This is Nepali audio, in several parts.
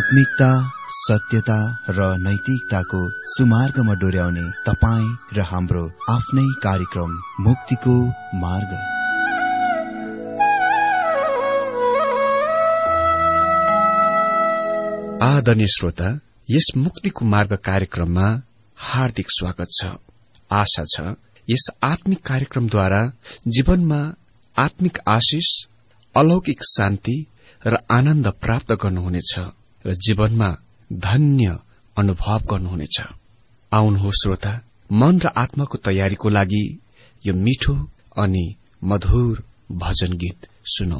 आत्मिकता, सत्यता र नैतिकताको सुमार्गमा डोर्याउने तपाईँ र हाम्रो आफ्नै कार्यक्रम मुक्तिको मार्ग। आदरणीय श्रोता, यस मुक्तिको मार्ग कार्यक्रममा हार्दिक स्वागत छ। आशा छ यस आत्मिक कार्यक्रमद्वारा जीवनमा आत्मिक आशिष, अलौकिक शान्ति र आनन्द प्राप्त गर्नुहुनेछ र जीवनमा धन्य अनुभव गर्नुहुनेछ। आउनुहोस् श्रोता, मन र आत्माको तयारीको लागि यो मिठो अनि मधुर भजन गीत सुनौ।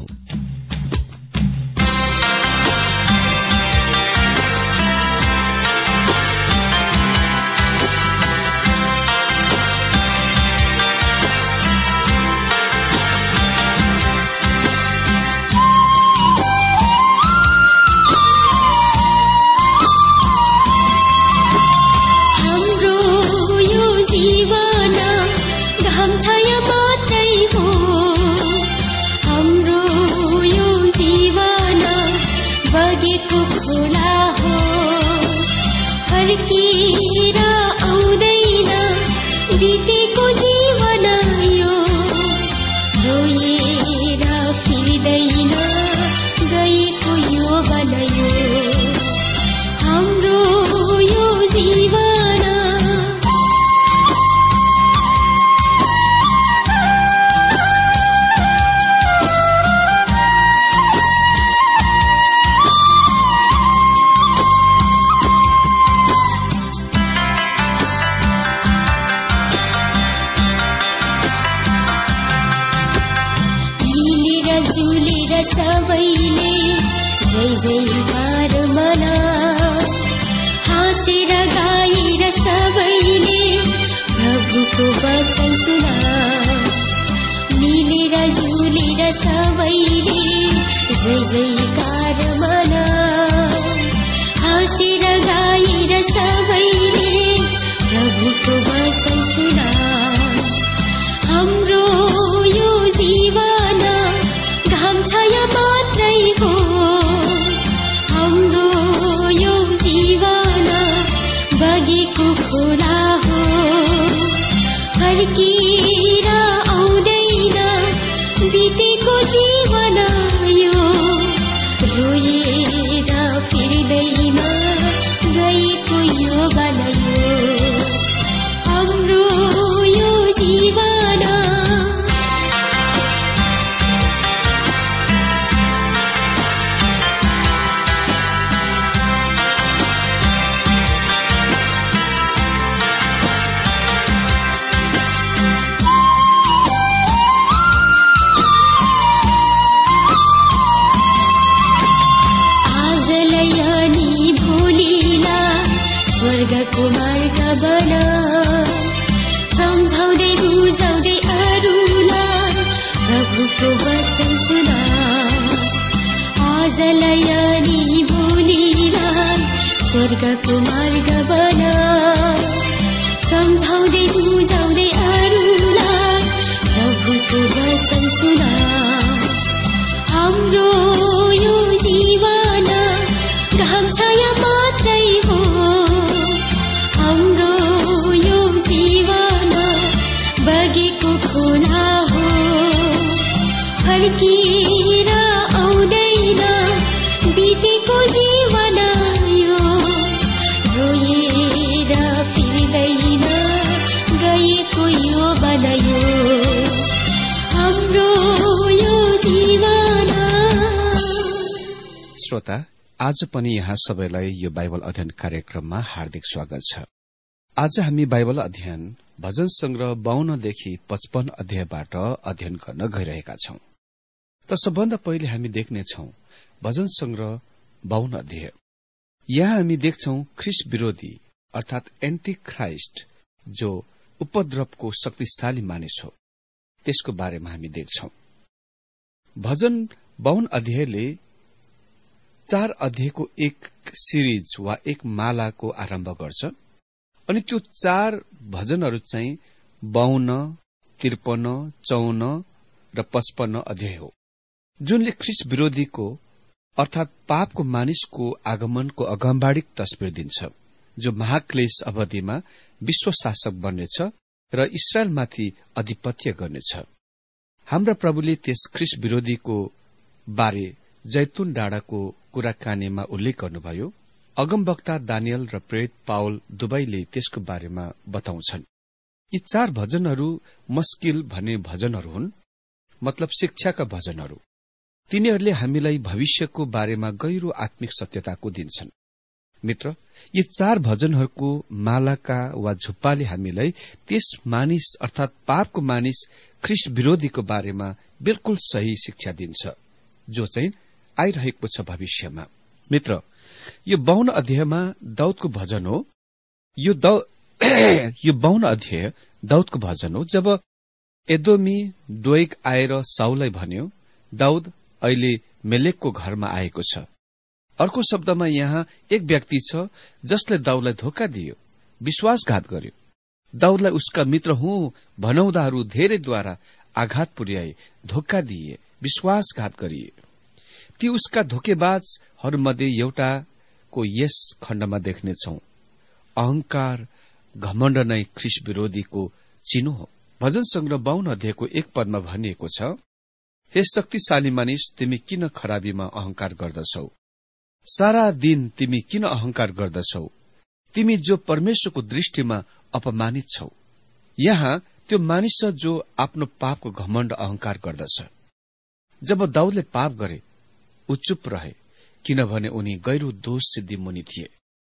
स्वर्गको मार्ग बना, सम्झाउँदै बुझाउँदै अरूलाई प्रभुको वचन सुना। हाम्रो यो जीवन घाम छाया मात्रै हो, हाम्रो यो जीवन बगेको खोला हो। फर्किएर आउँदैन बितेको जीवन यो, रोएर फिर्दैन गएको यो बनायो हाम्रो यो जीवन। श्रोता, आज पनि यहाँ सबैलाई यो बाइबल अध्ययन कार्यक्रममा हार्दिक स्वागत छ। आज हामी बाइबल अध्ययन भजन संग्रह 52 देखि 55 अध्यायबाट अध्ययन गर्न गइरहेका छौं। त सबभन्दा पहिले हामी देख्नेछौं भजन संग्रह 52 अध्याय। यहाँ हामी देख्छौं ख्रिस्ट विरोधी अर्थात एन्टी ख्राइस्ट जो उपद्रवको शक्तिशाली मानिस हो, त्यसको बारेमा हामी देख्छौं। भजन 52 अध्यायले 4 अध्यायको एक सिरिज वा एक मालाको आरम्भ गर्छ अनि त्यो 4 भजनहरू चाहिँ 52, 53, 54 र 55 अध्याय हो, जुनले ख्रिस्ट विरोधीको अर्थात पापको मानिसको आगमनको अगमबाडिक तस्बिर दिन्छ, जो महाक्लेश अवधिमा विश्व शासक बन्नेछ र इस्राएलमाथि अधिपत्य गर्नेछ। हाम्रा प्रभुले त्यस ख्रीष्ट विरोधीको बारे जैतुन डाँडाको कुराकानीमा उल्लेख गर्नुभयो। अगमवक्ता दानियल र प्रेरित पावल दुवैले त्यसको बारेमा बताउँछन्। यी 4 भजनहरू मस्किल भन्ने भजनहरू हुन्, मतलब शिक्षाका भजनहरू। तिनीहरूले हामीलाई भविष्यको बारेमा गहिरो आत्मिक सत्यताको दिन्छन्। मित्र, यी 4 भजनहरूको मालाका वा झुप्पाले हामीलाई त्यस मानिस अर्थात पापको मानिस ख्रीष्ट विरोधीको बारेमा बिल्कुल सही शिक्षा दिन्छ, जो चाहिँ आइरहेको छ भविष्यमा। मित्र, यो 52 अध्यायमा दाउदको भजन हो। यो 52 अध्याय दाउदको भजन हो। जब एदोमी डोइग आएर साउलाई भन्यो, दाउद अहिले मेलेकको घरमा आएको छ। अर्को शब्दमा यहाँ एक व्यक्ति छ जसले दाउदलाई धोका दियो, विश्वासघात गर्यो। दाउदलाई उसका मित्र हुँ भनाउँदाहरू धेरैद्वारा आघात पुर्याए, धोका दिए, विश्वासघात गरिए। ती उसका धोकेबाजहरूमध्ये एउटाको यस खण्डमा देख्नेछौ। अहंकार, घमण्ड नै ख्रीष्ट विरोधीको चिनो हो। भजन संग्रह 52 अध्यायको 1 पदमा भनिएको छ, हे शक्तिशाली मानिस, तिमी किन खराबीमा अहंकार गर्दछौ? सारा दिन तिमी किन अहंकार गर्दछौ? तिमी जो परमेश्वरको दृष्टिमा अपमानित छौ। यहाँ त्यो मानिस जो आफ्नो पापको घमण्ड अहंकार गर्दछ। जब दाउदले पाप गरे, ऊ चुप रहे, किनभने उनी गैरो दोष सिद्धि मुनि थिए।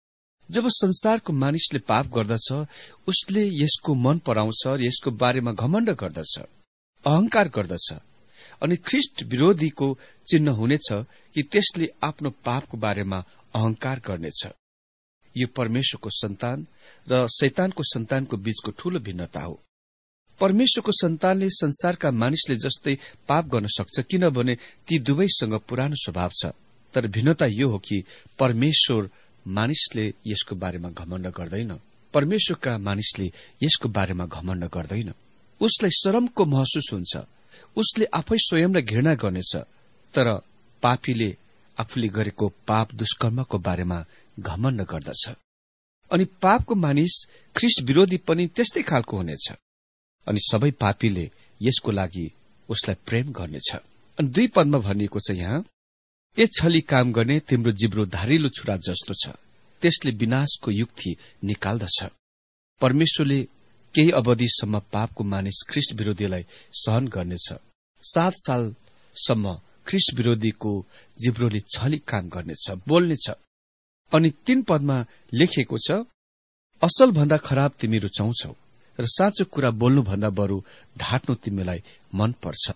जब संसारको मानिसले पाप गर्दछ, उसले यसको मन पराउँछ र यसको बारेमा घमण्ड गर्दछ, अहंकार गर्दछ। अनि ख्रीष्ट विरोधीको चिन्ह हुनेछ कि त्यसले आफ्नो पापको बारेमा अहंकार गर्नेछ। यो परमेश्वरको सन्तान र शैतानको सन्तानको बीचको ठूलो भिन्नता हो। परमेश्वरको सन्तानले संसारका मानिसले जस्तै पाप गर्न सक्छ, किनभने ती दुवैसँग पुरानो स्वभाव छ। तर भिन्नता यो हो कि परमेश्वर मानिसले यसको बारेमा घमण्ड गर्दैन। परमेश्वरका मानिसले यसको बारेमा घमण्ड गर्दैन। उसलाई शरमको महसुस हुन्छ। उसले आफै स्वयंलाई घृणा गर्नेछ। तर पापीले आफूले गरेको पाप दुष्कर्मको बारेमा घमण्ड गर्दछ। अनि पापको मानिस ख्रीष्ट विरोधी पनि त्यस्तै खालको हुनेछ। अनि सबै पापीले यसको लागि उसलाई प्रेम गर्नेछ। अनि 2 पदमा भनिएको छ यहाँ, ए छली काम गर्ने तिम्रो जिब्रो धारिलो छुरा जस्तो छ, त्यसले विनाशको युक्ति निकाल्दछ। परमेश्वरले केही अवधिसम्म पापको मानिस ख्रीष्ट विरोधीलाई सहन गर्नेछ। 7 सालसम्म ख्रीष्ट विरोधीको जिब्रोले छली काम गर्नेछ, बोल्नेछ। अनि 3 पदमा लेखिएको छ, असल भन्दा खराब तिमी रुचाउँछौ र साँचो कुरा बोल्नुभन्दा बरु ढाँट्नु तिमीलाई मन पर्छ।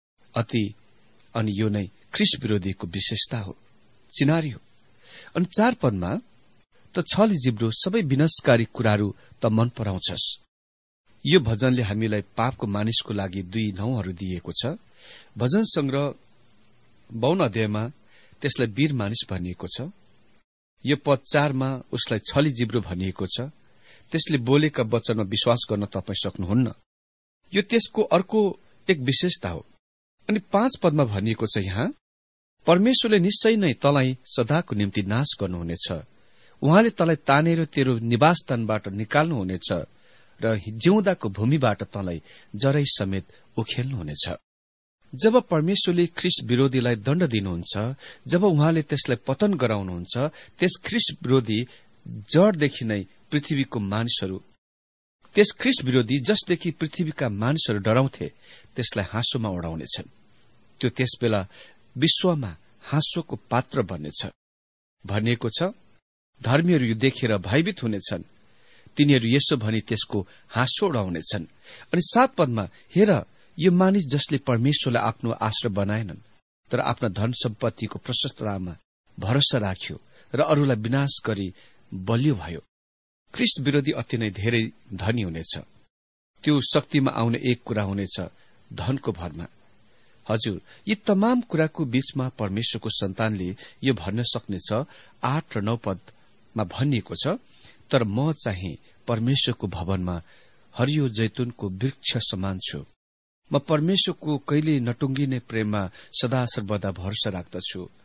अनि यो नै ख्रीष्ट विरोधीको विशेषता हो, चिनारी हो। अनि 4 पदमा, त छली जिब्रो सबै विनाशकारी कुराहरू त मन पराउँछस्। यो भजनले हामीलाई पापको मानिसको लागि 2 नाउँहरू दिएको छ। भजन संग्रह 52 अध्यायमा त्यसलाई वीर मानिस भनिएको छ। यो पद 4 मा उसलाई छली जिब्रो भनिएको छ। त्यसले बोलेका वचनमा विश्वास गर्न तपाई सक्नुहुन्न। यो त्यसको अर्को एक विशेषता हो। अनि 5 पदमा भनिएको छ यहाँ, परमेश्वरले निश्चय नै तँलाई सदाको निम्ति नाश गर्नुहुनेछ। उहाँले तँलाई तानेर तेरो निवासस्थानबाट निकाल्नुहुनेछ र जिउँदाको भूमिबाट तँलाई जरै समेत उखेल्नुहुनेछ। जब परमेश्वरले ख्रीष्ट विरोधीलाई दण्ड दिनुहुन्छ, जब उहाँले त्यसलाई पतन गराउनुहुन्छ, त्यस ख्रीष्ट विरोधी जडदेखि नै पृथ्वीको मानिसहरू, त्यस ख्रीष्ट विरोधी जसदेखि पृथ्वीका मानिसहरू डराउँथे, त्यसलाई हाँसोमा उडाउनेछन्। त्यो त्यसबेला विश्वमा हाँसोको पात्र बन्नेछ। भनिएको छ, धर्मीहरू यो देखेर भयभीत हुनेछन्। तिनीहरू यसो भनी त्यसको हाँसो उडाउनेछन्। अनि 7 पदमा, हेर, यो मानिस जसले परमेश्वरलाई आफ्नो आश्रय बनाएनन्, तर आफ्ना धन सम्पत्तिको प्रशस्ततामा भरोसा राख्यो र अरूलाई विनाश गरी बलियो भयो। ख्रीष्ट विरोधी अति नै धेरै धनी हुनेछ। त्यो शक्तिमा आउने एक कुरा हुनेछ, धनको भरमा। हजुर, यी तमाम कुराको बीचमा परमेश्वरको सन्तानले यो भन्न सक्नेछ। 8 र 9 पदमा भनिएको छ, तर म चाहिँ परमेश्वरको भवनमा हरियो जैतुनको वृक्ष समान छु। म परमेश्वरको कहिले नटुङ्गिने प्रेममा सदा सर्वदा भरोसा राख्दछु।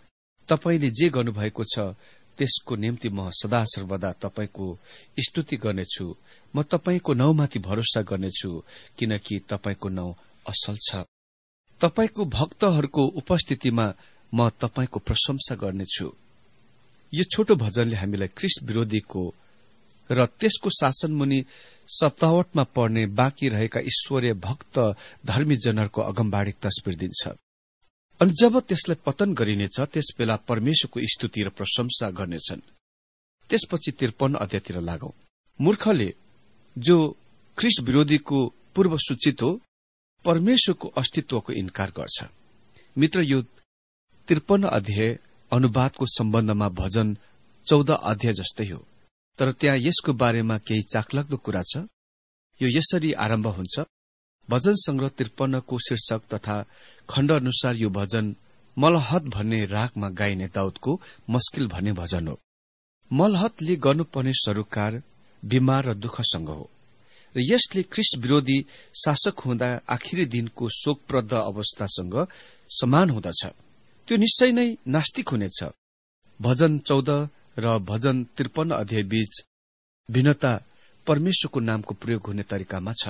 तपाईले जे गर्नुभएको छ त्यसको निम्ति म सदा सर्वदा तपाईको स्तुति गर्नेछु। म तपाईको नाउँमाथि भरोसा गर्नेछु, किनकि तपाईको नाउँ असल छ। तपाईको भक्तहरूको उपस्थितिमा म तपाईको प्रशंसा गर्नेछु। यो छोटो भजनले हामीलाई ख्रीष्ट विरोधीको र त्यसको शासनमुनि सतावटमा पर्ने बाँकी रहेका ईश्वरीय भक्त धर्मीजनहरूको अगमबाडी तस्बिर दिन्छ। अनि जब त्यसलाई पतन गरिनेछ त्यसबेला परमेश्वरको स्तुति र प्रशंसा गर्नेछन्। त्यसपछि 53 अध्यायतिर लागौं। मूर्खले जो ख्रीष्ट विरोधीको पूर्व सूचित हो, परमेश्वरको अस्तित्वको इन्कार गर्छ। मित्र, यो 53 अध्याय अनुवादको सम्बन्धमा भजन 14 अध्याय जस्तै हो, तर त्यहाँ यसको बारेमा केही चाखलाग्दो कुरा छ। यो यसरी आरम्भ हुन्छ। भजन संग्रह 53 को शीर्षक तथा खण्ड अनुसार यो भजन मलहत भन्ने रागमा गाइने दाउदको मस्किल भन्ने भजन हो। मलहतले गर्नुपर्ने सरोकार बिमार र दुःखसँग हो र यसले ख्रीष्ट विरोधी शासक हुँदा आखिरी दिनको शोकप्रद अवस्थासँग समान हुँदछ। त्यो निश्चय नै नास्तिक हुनेछ। भजन 14 र भजन 53 अध्याय बीच भिन्नता परमेश्वरको नामको प्रयोग हुने तरिकामा छ।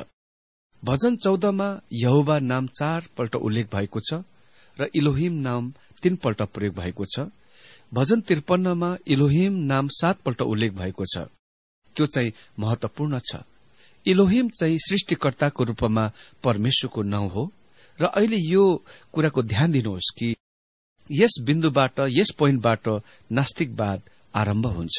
भजन 14 मा यहोवा नाम 4 पल्ट उल्लेख भएको छ र इलोहिम नाम 3 पल्ट प्रयोग भएको छ। भजन 53 मा इलोहिम नाम 7 पल्ट उल्लेख भएको छ। त्यो चाहिँ महत्वपूर्ण छ। इलोहिम चाहिँ सृष्टिकर्ताको रूपमा परमेश्वरको नाउँ हो र अहिले यो कुराको ध्यान दिनुहोस् कि यस बिन्दुबाट, यस पोइन्टबाट नास्तिकवाद आरम्भ हुन्छ।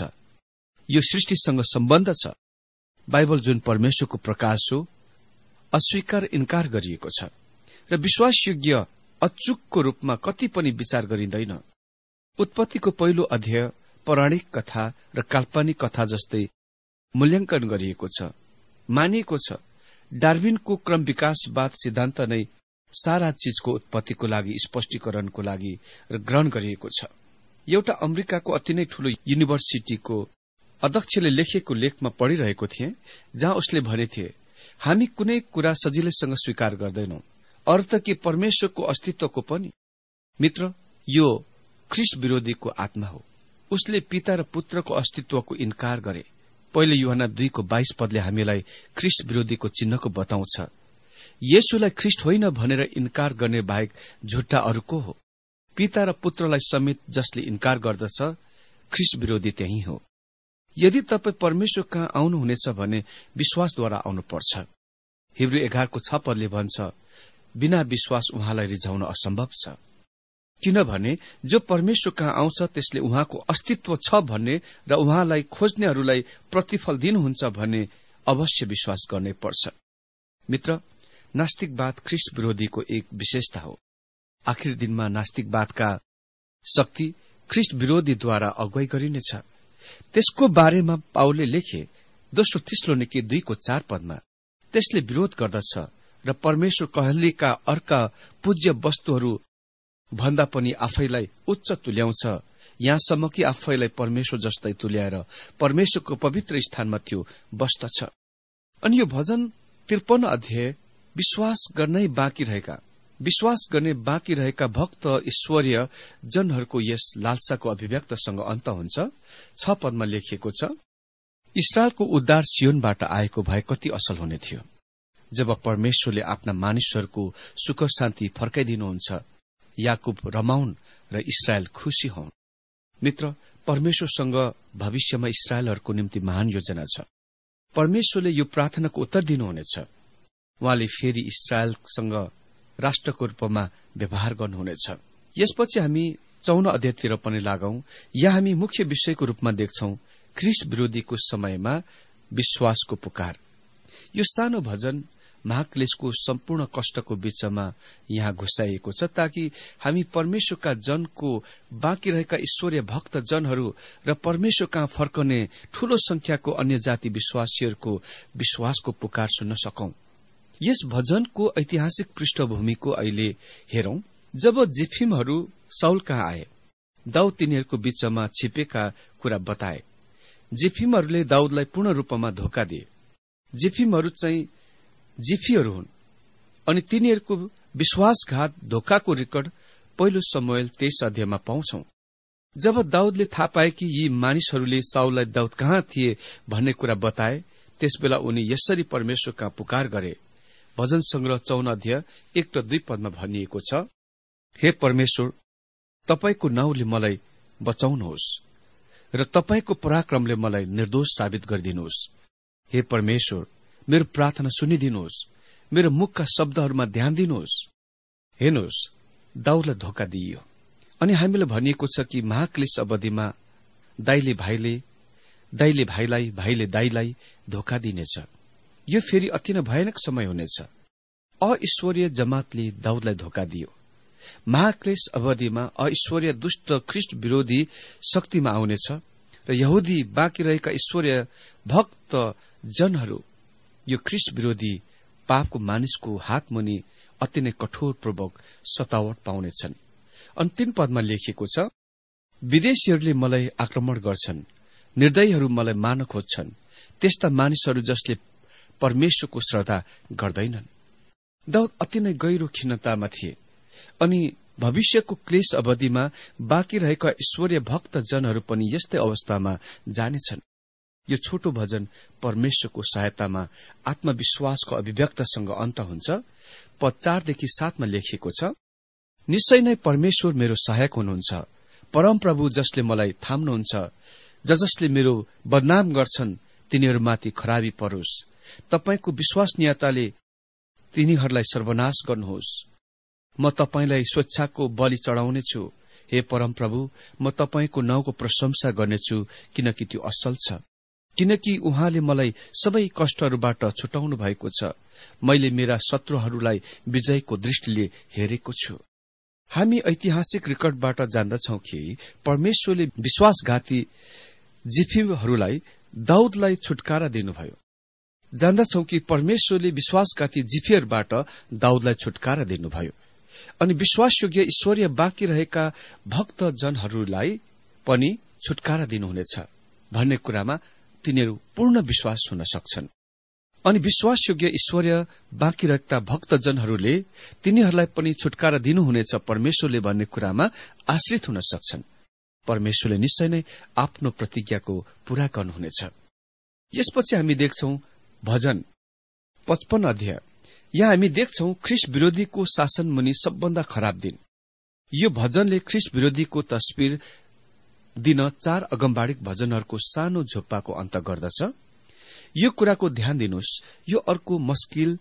यो सृष्टिसँग सम्बन्ध छ। बाइबल जुन परमेश्वरको प्रकाश हो, अस्वीकार इन्कार गरिएको छ र विश्वासयोग्य अचूकको रूपमा कति पनि विचार गरिँदैन। उत्पत्तिको पहिलो अध्याय पौराणिक कथा र काल्पनिक कथा जस्तै मूल्याङ्कन गरिएको छ। मानिएको छ डार्विनको क्रम विकासवाद सिद्धान्त नै सारा चीजको उत्पत्तिको लागि स्पष्टीकरणको लागि र ग्रहण गरिएको छ। एउटा अमेरिकाको अति नै ठूलो युनिभर्सिटीको अध्यक्षले लेखेको लेखमा पढिरहेको थिए, जहाँ उसले भनेथे, हामी कुनै कुरा सजिलैसँग स्वीकार गर्दैनौं, अर्थ के परमेश्वरको अस्तित्वको पनि। मित्र, यो ख्रीष्ट विरोधीको आत्मा हो। उसले पिता र पुत्रको अस्तित्वको इन्कार गरे। पहिले यूहन्ना 2 को 22 पदले हामीलाई ख्रीष्ट विरोधीको चिन्हको बताउँछ। येशूलाई ख्रीष्ट होइन भनेर इन्कार गर्ने बाहेक झुट्टा अरूको हो। पिता र पुत्रलाई समेत जसले इन्कार गर्दछ, ख्रीष्ट विरोधी त्यही हो। यदि तपाईँ परमेश्वर कहाँ आउनुहुनेछ भने विश्वासद्वारा आउनुपर्छ। हिब्रू 11 को 6 पदले भन्छ, बिना विश्वास उहाँलाई रिझाउन असम्भव छ, किनभने जो परमेश्वर कहाँ आउँछ त्यसले उहाँको अस्तित्व छ भन्ने र उहाँलाई खोज्नेहरूलाई प्रतिफल दिनुहुन्छ भन्ने अवश्य विश्वास गर्नै पर्छ। मित्र, नास्तिकवाद ख्रीष्ट विरोधीको एक विशेषता हो। आखिर दिनमा नास्तिकवादका शक्ति ख्रीष्ट विरोधीद्वारा अगुवाई गरिनेछ। त्यसको बारेमा पाउलले लेखे दोस्रो थिस्सलुनिके 2 को 4 पदमा, त्यसले विरोध गर्दछ र परमेश्वर कहिलेका अर्का पूज्य वस्तुहरू भन्दा पनि आफैलाई उच्च तुल्याउँछ, यहाँसम्म कि आफैलाई परमेश्वर जस्तै तुल्याएर परमेश्वरको पवित्र स्थानमा त्यो बस्दछ। अनि यो भजन 53 अध्याय विश्वास गर्ने बाँकी रहेका भक्त ईश्वरीय जनहरूको यस लालसाको अभिव्यक्तसँग अन्त हुन्छ। 6 पदमा लेखिएको छ, इस्राएलको उद्धार सियोनबाट आएको भए कति असल हुने थियो। जब परमेश्वरले आफ्ना मानिसहरूको सुख शान्ति फर्काइदिनुहुन्छ, याकूब रमाउन् र इस्राएल खुशी हुन्। मित्र, परमेश्वरसँग भविष्यमा इस्राएलहरूको निम्ति महान योजना छ। परमेश्वरले यो प्रार्थनाको उत्तर दिनुहुनेछ। उहाँले फेरि इस्राएलसँग राष्ट्रको रूपमा व्यवहार गर्नुहुनेछ। यसपछि हामी 54 अध्यायतिर पनि लागौं। यहाँ हामी मुख्य विषयको रूपमा देख्छौं ख्रीष्ट विरोधीको समयमा विश्वासको पुकार। यो सानो भजन महाक्लेशको सम्पूर्ण कष्टको बीचमा यहाँ घुसाइएको छ, ताकि हामी परमेश्वरका जनको बाँकी रहेका ईश्वरीय भक्त जनहरू र परमेश्वर कहाँ फर्कने ठूलो संख्याको अन्य जाति विश्वासीहरूको विश्वासको पुकार सुन्न सकौं। यस भजनको ऐतिहासिक पृष्ठभूमिको अहिले हेरौं। जब जिफिमहरू साउल कहाँ आए, दाउद तिनीहरूको बीचमा छिपेका कुरा बताए। जिफिमहरूले दाउदलाई पूर्ण रूपमा धोका दिए। जिफिमहरू चाहिँ जिफीहरू हुन् अनि तिनीहरूको विश्वासघात धोकाको रेकर्ड पहिलो शमूएल 23 अध्यायमा पाउँछौं। जब दाऊदले थाहा पाए कि यी मानिसहरूले साउललाई दाऊद कहाँ थिए भन्ने कुरा बताए, त्यसबेला उनी यसरी परमेश्वर कहाँ पुकार गरे। भजन संग्रह 54 अध्याय 1 र 2 पदमा भनिएको छ, हे परमेश्वर, तपाईको नाउँले मलाई बचाउनुहोस् र तपाईको पराक्रमले मलाई निर्दोष साबित गरिदिनुहोस्। हे परमेश्वर, मेरो प्रार्थना सुनिदिनुहोस्, मेरो मुखका शब्दहरूमा ध्यान दिनुहोस्। हेर्नुहोस्, दाऊदलाई धोका दिइयो अनि हामीलाई भनिएको छ कि महाक्लेश अवधिमा दाइले भाइलाई, भाइले दाइलाई धोका दिनेछ। यो फेरि अति नै भयानक समय हुनेछ। अईश्वरीय जमातले दाऊदलाई धोका दियो। महाक्लेश अवधिमा अईश्वरीय दुष्ट ख्रिस्ट विरोधी शक्तिमा आउनेछ र यहुदी बाँकी रहेका ईश्वरीय भक्त जनहरू यो ख्रिस्ट विरोधी पापको मानिसको हातमुनि अति नै कठोरपूर्वक सतावट पाउनेछन्। अन्तिम पदमा लेखिएको छ, विदेशीहरूले मलाई आक्रमण गर्छन्, निर्दयीहरू मलाई मार्न खोज्छन्, त्यस्ता मानिसहरू जसले परमेश्वरको श्रद्धा गर्दैनन्। दाऊद अति नै गहिरो खिन्नतामा थिए अनि भविष्यको क्लेश अवधिमा बाँकी रहेका ईश्वरीय भक्त जनहरू पनि यस्तै अवस्थामा जानेछन्। यो छोटो भजन परमेश्वरको सहायतामा आत्मविश्वासको अभिव्यक्तसँग अन्त हुन्छ। पद 4 देखि 7 मा लेखिएको छ, निश्चय नै परमेश्वर मेरो सहायक हुनुहुन्छ। परमप्रभु जसले मलाई थाम्नुहुन्छ, जसले मेरो बदनाम गर्छन् तिनीहरूमाथि खराबी परोस्। तपाईको विश्वसनीयताले तिनीहरूलाई सर्वनाश गर्नुहोस्। म तपाईलाई स्वेच्छाको बलि चढाउनेछु। हे परमप्रभु, म तपाईको नाउँको प्रशंसा गर्नेछु, किनकि त्यो असल छ, किनकि उहाँले मलाई सबै कष्टहरूबाट छुटाउनु भएको छ। मैले मेरा शत्रुहरूलाई विजयको दृष्टिले हेरेको छु। हामी ऐतिहासिक रेकर्डबाट जान्दछौं कि परमेश्वरले विश्वासघाती जिफीहरूलाई दाऊदलाई छुटकारा दिनुभयो। जान्दछौं कि परमेश्वरले विश्वासघाती जिफीहरूबाट दाऊदलाई छुटकारा दिनुभयो अनि विश्वासयोग्य ईश्वरीय बाँकी रहेका भक्त जनहरूलाई पनि छुटकारा दिनुहुनेछ भन्ने कुरामा तिनीहरू पूर्ण विश्वास हुन सक्छन्। अनि विश्वासयोग्य ईश्वरीय बाँकी रहेका भक्तजनहरूले तिनीहरूलाई पनि छुटकारा दिनुहुनेछ परमेश्वरले भन्ने कुरामा आश्रित हुन सक्छन्। परमेश्वरले निश्चय नै आफ्नो प्रतिज्ञाको पूरा गर्नुहुनेछ। यसपछि हामी देख्छौं भजन 55 अध्याय। यहाँ हामी देख्छौं ख्रिस्ट विरोधीको शासन मुनि सबभन्दा खराब दिन। यो भजनले ख्रिस्ट विरोधीको तस्बिर दिन 4 अगमबाडिक भजनहरूको सानो झोप्पाको अन्त गर्दछ। यो कुराको ध्यान दिनुहोस्, यो अर्को मस्किल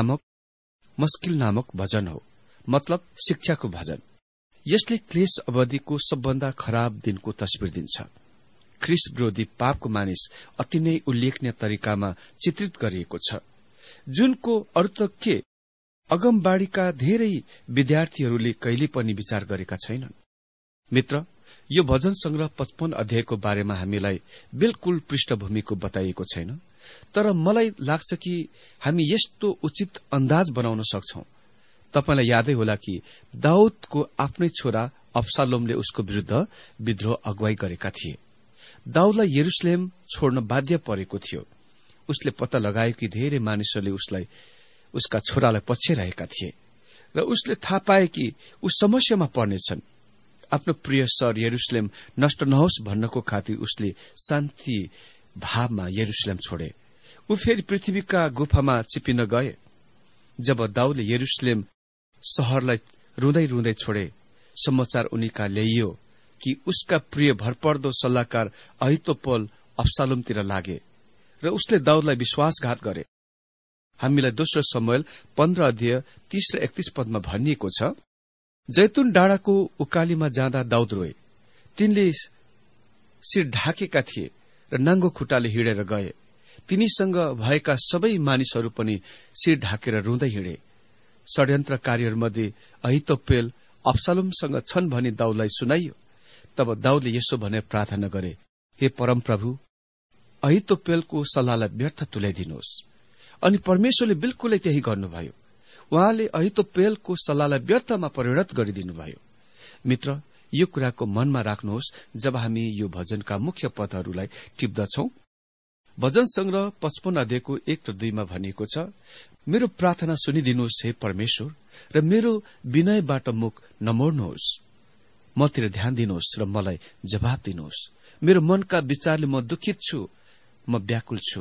नामक भजन हो, मतलब शिक्षाको भजन। यसले क्लेश अवधिको सबभन्दा खराब दिनको तस्बिर दिन्छ। ख्रिस्ट विरोधी पापको मानिस अति नै उल्लेखनीय तरिकामा चित्रित गरिएको छ, जुनको अर्थ के अगमबाडीका धेरै विद्यार्थीहरूले कहिले पनि विचार गरेका छैनन्। मित्र, यो भजन संग्रह 55 अध्यायको बारेमा हामीलाई बिल्कुल पृष्ठभूमिको बताइएको छैन, तर मलाई लाग्छ कि हामी यस्तो उचित अन्दाज बनाउन सक्छौं। तपाईलाई यादै होला कि दाऊदको आफ्नै छोरा अब्सालोमले उसको विरूद्ध विद्रोह अगुवाई गरेका थिए। दाऊदलाई यरुशलेम छोड्न बाध्य परेको थियो। उसले पत्ता लगायो कि धेरै मानिसहरूले उसका छोरालाई पछ्याइरहेका थिए र उसले थाहा पाए कि ऊ समस्यामा पर्नेछन्। आफ्नो प्रिय शहर यरुशलेम नष्ट नहोस् भन्नको खातिर उसले शान्ति भावमा यरुशलेम छोडे। ऊ फेरि पृथ्वीका गुफामा चिपिन गए। जब दाऊदले यरुशलेम शहरलाई रुँदै रुँदै छोडे, समाचार उनीका ल्याइयो कि उसका प्रिय भरपर्दो सल्लाहकार अहितोपेल अब्सालोमतिर लागे र उसले दाऊदलाई विश्वासघात गरे। हामीलाई दोस्रो शमूएल 15 अध्याय 30 र 31 पदमा भनिएको छ, जैतुन डाँडाको उकालीमा जाँदा दाऊद रोए। तिनले शिर ढाकेका थिए र नाङ्गो खुट्टाले हिँडेर गए। तिनीसँग भएका सबै मानिसहरू पनि शिर ढाकेर रुँदै हिँडे। षड्यन्त्रकारीहरूमध्ये अहितोपेल अब्सालोमसँग छन् भनी दाऊदलाई सुनाइयो। तब दाऊदले यसो भनेर प्रार्थना गरे, हे परमप्रभु, अहितोपेलको सल्लाहलाई व्यर्थ तुल्याइदिनुहोस्। अनि परमेश्वरले बिल्कुलै त्यही गर्नुभयो। उहाँले अहितोपेलको सल्लाहलाई व्यर्थमा परिणत गरिदिनुभयो। मित्र, यो कुराको मनमा राख्नुहोस् जब हामी यो भजनका मुख्य पदहरूलाई टिप्दछौं। भजन संग्रह 55 अध्यायको 1 र 2 मा भनिएको छ, मेरो प्रार्थना सुनिदिनुहोस् हे परमेश्वर, र मेरो विनयबाट मुख नमोड्नुहोस्। मतिर ध्यान दिनुहोस् र मलाई जवाब दिनुहोस्। मेरो मनका विचारले म दुखित छु, म व्याकुल छु।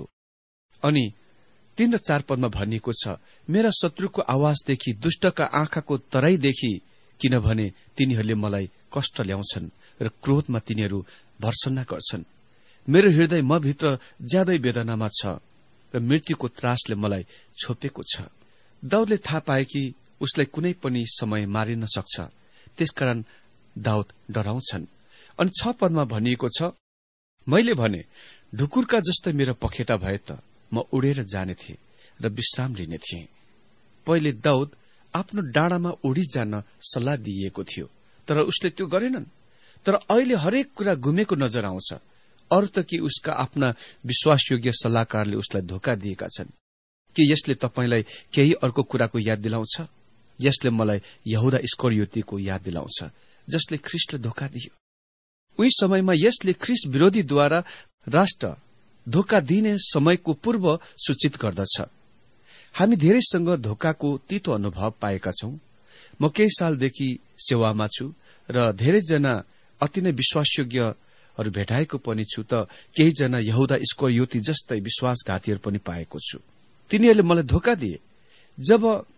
अनि 3 र 4 पदमा भनिएको छ, मेरा शत्रुको आवाजदेखि, दुष्टका आँखाको तराईदेखि, किनभने तिनीहरूले मलाई कष्ट ल्याउँछन् र क्रोधमा तिनीहरू भर्सना गर्छन्। मेरो हृदय म भित्र ज्यादै वेदनामा छ र मृत्युको त्रासले मलाई छोपेको छ। दाउदले थाहा पाए कि उसलाई कुनै पनि समय मारिन सक्छ, त्यसकारण दाउद डराउँछन्। अनि 6 पदमा भनिएको छ, मैले भने ढुकुरका जस्तै मेरो पखेटा भए त म उडेर जाने थिएँ र विश्राम लिने थिएँ। पहिले दाउद आफ्नो डाँडामा उडी जान सल्लाह दिइएको थियो, तर उसले त्यो गरेनन्। तर अहिले हरेक कुरा गुमेको नजर आउँछ। अरू त कि उसका आफ्ना विश्वासयोग्य सल्लाहकारले उसलाई धोका दिएका छन्। के यसले तपाईलाई केही अर्को कुराको याद दिलाउँछ? यसले मलाई यहूदा इस्करियोतीको याद दिलाउँछ, जसले ख्रीष्टलाई धोका दियो। उही समयमा यसले ख्रीष्ट विरोधीद्वारा राष्ट्र धोका दिने समयको पूर्व सूचित गर्दछ। हामी धेरैसँग धोकाको तीतो अनुभव पाएका छौं। म केही सालदेखि सेवामा छु र धेरैजना अति नै विश्वासयोग्यहरू भेटाएको पनि छु, त केहीजना यहूदा इस्करियोती जस्तै विश्वासघातीहरू पनि पाएको छु। तिनीहरूले मलाई धोका दिए। जब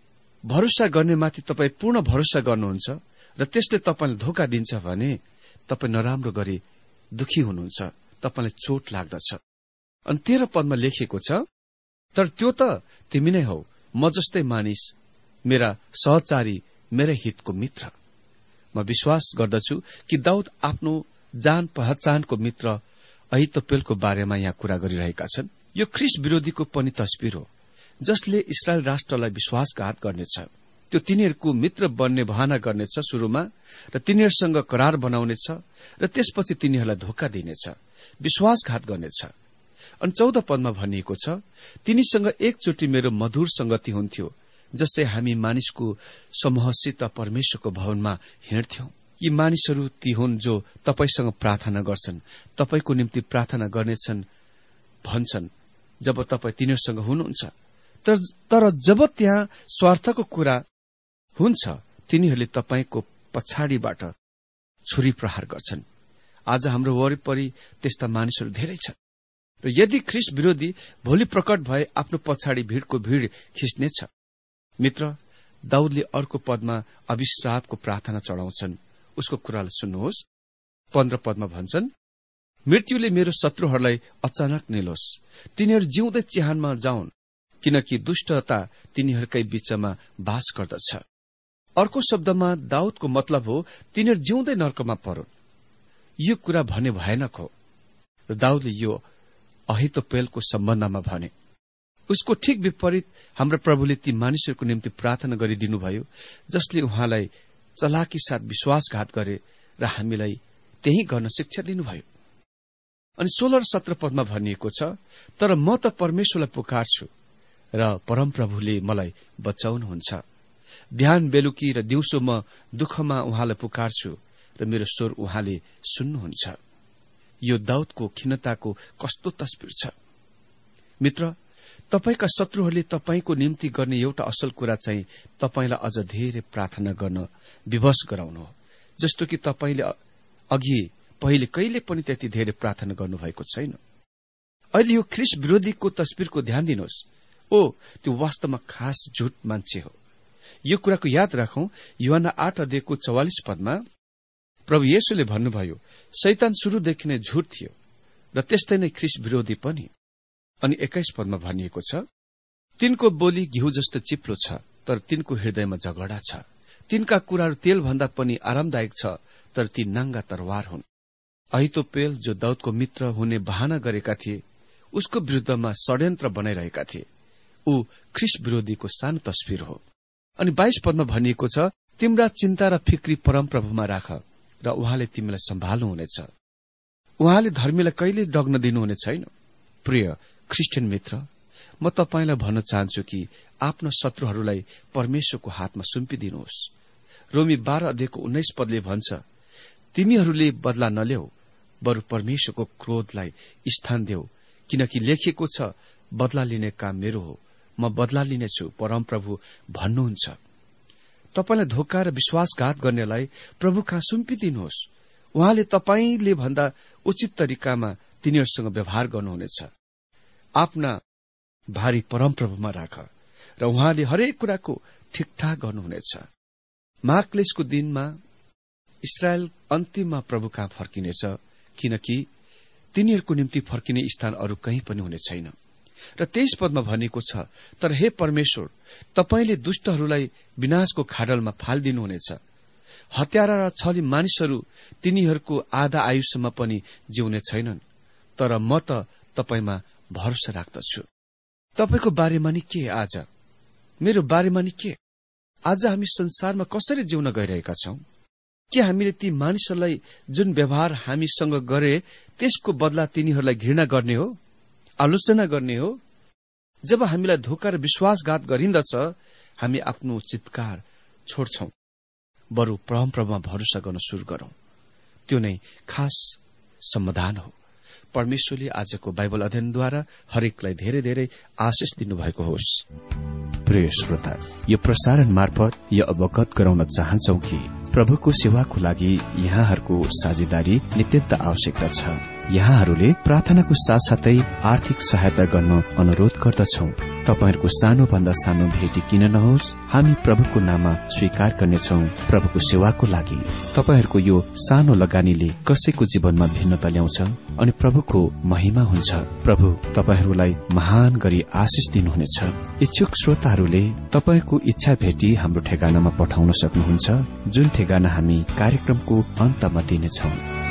भरोसा गर्नेमाथि तपाईँ पूर्ण भरोसा गर्नुहुन्छ र त्यसले तपाईँलाई धोका दिन्छ भने तपाईँ नराम्रो गरी दुखी हुनुहुन्छ, तपाईँलाई चोट लाग्दछ। अनि 13 पदमा लेखिएको छ, तर त्यो त तिमी नै हौ, म जस्तै मानिस, मेरा सहचारी, मेरा हितको मित्र। म विश्वास गर्दछु कि दाउद आफ्नो जान पहचानको मित्र अहितोपेलको बारेमा यहाँ कुरा गरिरहेका छन्। यो ख्रीष्ट विरोधीको पनि तस्बिर हो, जसले इस्रायल राष्ट्रलाई विश्वासघात गर्नेछ। त्यो तिनीहरूको मित्र बन्ने बहाना गर्नेछ सुरुमा, र तिनीहरूसँग करार बनाउनेछ र त्यसपछि तिनीहरूलाई धोका दिनेछ, विश्वासघात गर्नेछ। अनि 14 पदमा भनिएको छ, तिनीसँग एकचोटि मेरो मधुर संगति हुन्थ्यो, जसै हामी मानिसको समूहसित परमेश्वरको भवनमा हिँड्थ्यौं। यी मानिसहरू ती हुन् जो तपाईसँग प्रार्थना गर्छन्, तपाईको निम्ति प्रार्थना गर्नेछन् भन्छन् जब तपाईँ तिनीहरूसँग हुनुहुन्छ। तर जब त्यहाँ स्वार्थको कुरा हुन्छ, तिनीहरूले तपाईको पछाडिबाट छुरी प्रहार गर्छन्। आज हाम्रो वरिपरि त्यस्ता मानिसहरू धेरै छन्, र यदि ख्रीष्ट विरोधी भोलि प्रकट भए आफ्नो पछाडि भीड़को भीड़ खिच्नेछ। मित्र, दाउदले अर्को पदमा अविश्रापको प्रार्थना चढाउँछन्। उसको कुरालाई सुन्नुहोस्। 15 पदमा भन्छन्, मृत्युले मेरो शत्रुहरूलाई अचानक निलोस्, तिनीहरू जिउँदै चिहानमा जाउन्, किनकि दुष्टता तिनीहरूकै बीचमा बास गर्दछ। अर्को शब्दमा दाउदको मतलब हो, तिनीहरू जिउँदै नर्कमा परुन्। यो कुरा भने भयानक हो, र दाउदले यो अहितोपेलको सम्बन्धमा भने। उसको ठिक विपरीत हाम्रो प्रभुले ती मानिसहरूको निम्ति प्रार्थना गरिदिनुभयो, जसले उहाँलाई चलाकी साथ विश्वासघात गरे र हामीलाई त्यही गर्न शिक्षा दिनुभयो। अनि 16 र 17 पदमा भनिएको छ, तर म त परमेश्वरलाई पुकार्छु र परमप्रभुले मलाई बचाउनुहुन्छ। बिहान बेलुकी र दिउँसो म दुःखमा उहाँलाई पुकार्छु र मेरो स्वर उहाँले सुन्नुहुन्छ। यो दाउदको खिन्नताको कस्तो तस्बिर छ। मित्र, तपाईका शत्रुहरूले तपाईको निम्ति गर्ने एउटा असल कुरा चाहिँ तपाईलाई अझ धेरै प्रार्थना गर्न विवश गराउनु हो, जस्तो कि तपाईले अघि पहिले कहिले पनि त्यति धेरै प्रार्थना गर्नुभएको छैन। अहिले यो ख्रीष्ट विरोधीको तस्बिरको ध्यान दिनुहोस्। त्यो वास्तवमा खास झुट मान्छे हो। यो कुराको याद राखौं, यूहन्ना 8:44 पदमा प्रभु येशूले भन्नुभयो, शैतान शुरूदेखि नै झुट थियो र त्यस्तै नै ख्रीष्ट विरोधी पनि। अनि 21 पदमा भनिएको छ, तिनको बोली घिउ जस्तो चिप्लो छ, तर तिनको हृदयमा झगडा छ। तिनका कुराहरू तेल भन्दा पनि आरामदायक छ, तर ती नाङ्गा तरवार हुन्। अहितोपेल, जो दाउदको मित्र हुने बहाना गरेका थिए, उसको विरुद्धमा षड्यन्त्र बनाइरहेका थिए। ऊ ख्रीष्ट विरोधीको सानो तस्बिर हो। अनि 22 पदमा भनिएको छ, तिम्रा चिन्ता र फिक्री परमप्रभुमा राख र उहाँले तिमीलाई सम्हाल्नुहुनेछ। उहाँले धर्मीलाई कहिले डग्न दिनुहुने छैन। प्रिय ख्रिस्टियन मित्र, म तपाईलाई भन्न चाहन्छु कि आफ्ना शत्रुहरूलाई परमेश्वरको हातमा सुम्पिदिनुहोस्। रोमी 12:19 पदले भन्छ, तिमीहरूले बदला नल्याऊ, बरु परमेश्वरको क्रोधलाई स्थान देऊ, किनकि लेखिएको छ, बदला लिने काम मेरो हो, म बदला लिनेछु, परमप्रभु भन्नुहुन्छ। तपाईलाई धोका र विश्वासघात गर्नेलाई प्रभुका सुम्पिदिनुहोस्। उहाँले तपाईले भन्दा उचित तरिकामा तिनीहरूसँग व्यवहार गर्नुहुनेछ। आफ्ना भारी परमप्रभुमा राख र उहाँले हरेक कुराको ठिकठाक गर्नुहुनेछ। महाक्लेशको दिनमा इस्रायल अन्तिममा प्रभु कहाँ फर्किनेछ, किनकि तिनीहरूको निम्ति फर्किने स्थान अरू कहीँ पनि हुने छैन। र 23 पदमा भनेको छ, तर हे परमेश्वर, तपाईले दुष्टहरूलाई विनाशको खाडलमा फालिदिनुहुनेछ। हत्यारा र छली मानिसहरू तिनीहरूको आधा आयुष्यमा पनि जिउने छैनन्। तर म त तपाईमा भरोसा राख्दछु। तपाईको बारेमा नि के, आज मेरो बारेमा नि के? आज हामी संसारमा कसरी जिउन गइरहेका छौं? के हामीले ती मानिसहरूलाई जुन व्यवहार हामीसँग गरे त्यसको बदला तिनीहरूलाई घृणा गर्ने हो, आलोचना गर्ने हो? जब हामीलाई धोका र विश्वासघात गरिन्दछ, हामी आफ्नो चित्कार छोड्छौं, बरु परमप्रभुमा भरोसा गर्न शुरू गरौं। त्यो नै खास समाधान हो। परमेश्वरले आजको बाइबल अध्ययनद्वारा हरेकलाई धेरै धेरै आशिष दिनुभएको होस्। प्रिय श्रोता, यो प्रसारण मार्फत यो अवगत गराउन चाहन्छौ कि प्रभुको सेवाको लागि यहाँहरूको साझेदारी नित्यन्त आवश्यकता छ। यहाँहरूले प्रार्थनाको साथसाथै आर्थिक सहायता गर्न अनुरोध गर्दछौ। तपाईहरूको सानो भन्दा सानो भेटी किन नहोस्, हामी प्रभुको नाममा स्वीकार गर्नेछौ। प्रभुको सेवाको लागि तपाईहरूको यो सानो लगानीले कसैको जीवनमा भिन्नता ल्याउँछ अनि प्रभुको महिमा हुन्छ। प्रभु तपाईहरूलाई महान गरी आशिष दिनुहुनेछ। इच्छुक श्रोताहरूले तपाईहरूको इच्छा भेटी हाम्रो ठेगानामा पठाउन सक्नुहुन्छ, जुन ठेगाना हामी कार्यक्रमको अन्तमा दिनेछौ।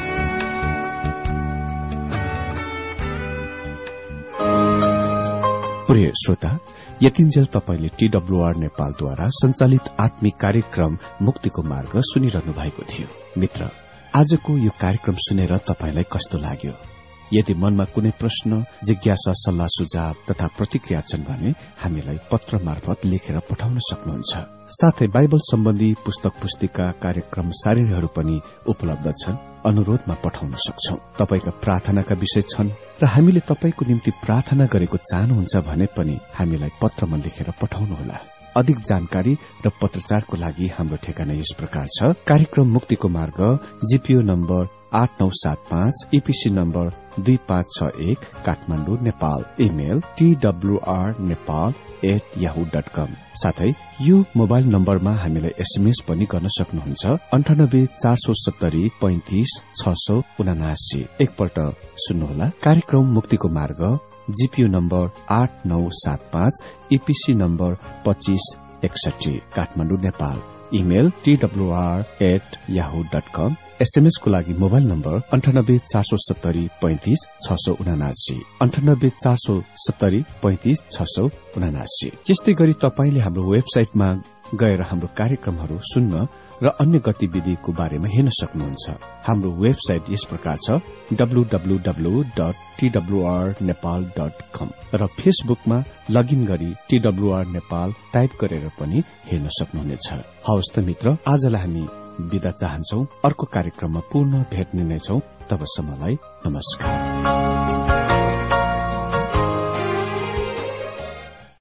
प्रिय श्रोता, यतिन्जेल तपाईले TWR नेपालद्वारा संचालित आत्मिक कार्यक्रम मुक्तिको मार्ग सुनिरहनु भएको थियो। मित्र, आजको यो कार्यक्रम सुनेर तपाईलाई कस्तो लाग्यो? यदि मनमा कुनै प्रश्न, जिज्ञासा, सल्लाह सुझाव तथा प्रतिक्रिया छन् भने हामीलाई पत्र मार्फत लेखेर पठाउन सक्नुहुन्छ। साथै बाइबल सम्बन्धी पुस्तक पुस्तिका, कार्यक्रम सारिणीहरू पनि उपलब्ध छन्, अनुरोधमा पठाउन सक्छौ। तपाईका प्रार्थनाका विषय छन् र हामीले तपाईको निम्ति प्रार्थना गरेको चाहनुहुन्छ भने पनि हामीलाई पत्रमा लेखेर पठाउनुहोला। अधिक जानकारी र पत्रचारको लागि हाम्रो ठेगाना यस प्रकार छ। कार्यक्रम मुक्तिको मार्ग, GPO number 8975, EPC number 2561, Kathmandu, Nepal. Email twrnepal@yahoo.com। साथै यो मोबाइल नम्बरमा हामीलाई एसएमएस पनि गर्न सक्नुहुन्छ। 9847035679। एकपल्ट सुन्नुहोला। कार्यक्रम मुक्तिको मार्ग, GPO number 8975, EPC number 2561, Kathmandu, Nepal. Email twr@yahoo.com। SMS को लागि मोबाइल नम्बर 9847035679, 9847035679। यस्तै गरी तपाईले हाम्रो वेबसाइटमा गएर हाम्रो कार्यक्रमहरू सुन्न र अन्य गतिविधिको बारेमा हेर्न सक्नुहुन्छ। हाम्रो वेबसाइट यस प्रकार छ, www.twrnepal.com, र फेसबुकमा लगइन गरी TWR नेपाल टाइप गरेर पनि हेर्न सक्नुहुनेछ। हवस् त मित्र, आजलाई हामी बिदा चाहन्छौ। अर्को कार्यक्रममा पुनः भेट्ने नै छौं। तबसम्मलाई नमस्कार।